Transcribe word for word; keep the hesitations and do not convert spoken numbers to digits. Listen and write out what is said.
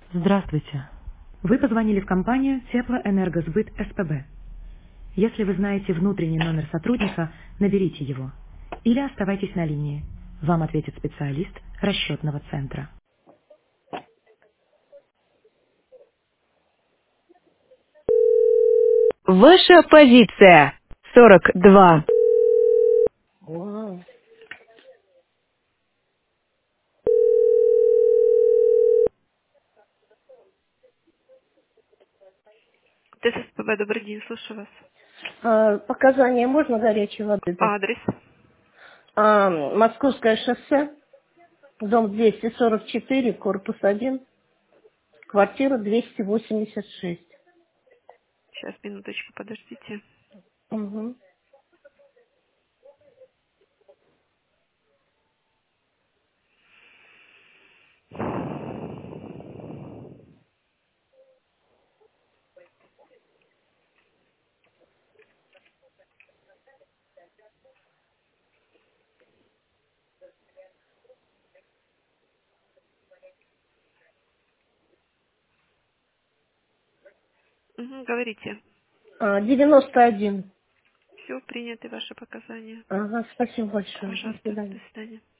Здравствуйте. Вы позвонили в компанию Теплоэнергосбыт СПБ. Если вы знаете внутренний номер сотрудника, наберите его. Или оставайтесь на линии. Вам ответит специалист расчетного центра. Ваша позиция сорок два. Вау. ТССПБ, добрый день, слушаю вас. А, показания можно горячей воды дать? Адрес. А, Московское шоссе, дом двести сорок четыре, корпус один, квартира двести восемьдесят шесть. Сейчас, минуточку, подождите. Угу. Угу, говорите. А, девяносто один. Все, приняты ваши показания. Ага, спасибо большое. До Пожалуйста, до свидания. свидания.